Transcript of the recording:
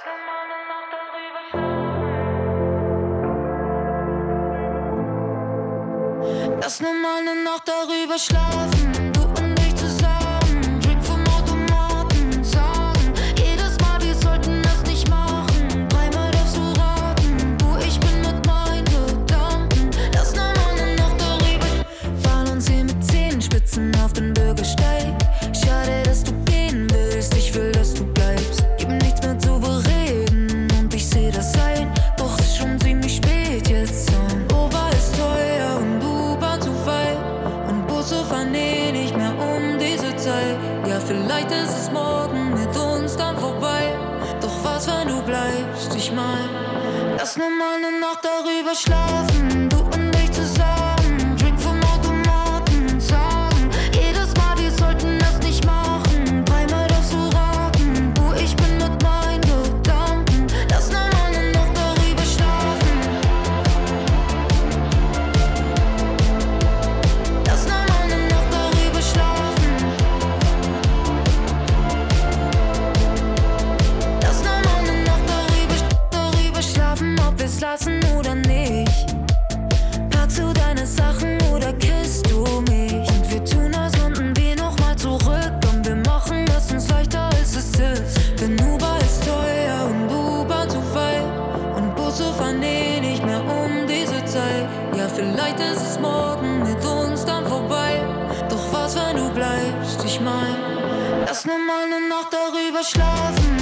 Lass nur mal ne Nacht darüber schlafen, du und ich zusammen. Drink vom Automaten, sagen jedes Mal, wir sollten das nicht machen. Dreimal darfst du raten, du, ich bin mit meinen Gedanken. Lass nur mal ne Nacht darüber balancieren mit Zehenspitzen auf den Bürgersteig. Schade, dass du gehen willst, ich will, dass du bleibst. Gib mir nichts mehr zu bereden und ich seh das ein. Doch ist schon ziemlich spät jetzt an. Ober ist teuer und U-Bahn zu weit. Und Busse fahren eh nicht mehr um diese Zeit. Ja, vielleicht ist es morgen mit uns dann vorbei. Doch was, wenn du bleibst? Ich mein, lass nur mal ne Nacht darüber schlafen, du und ich zusammen. Drink vom Automaten, sagen jedes Mal, wir sollten das nicht machen. Dreimal darfst du raten, du, ich bin mit meinen Gedanken. Lass nur mal ne Nacht darüber schlafen. Lass nur mal ne Nacht darüber schlafen. Lass nur mal ne Nacht darüber schlafen, ob wir's lassen oder nicht. Packst du deine Sachen oder kisst du mich? Und wir tun, als runden wir nochmal zurück. Und wir machen es uns leichter, als es ist. Denn Uber ist teuer und U-Bahn zu weit. Und Busse fahren eh nicht mehr um diese Zeit. Ja, vielleicht ist es morgen mit uns dann vorbei. Doch was, wenn du bleibst? Ich mein, lass nur mal ne Nacht darüber schlafen.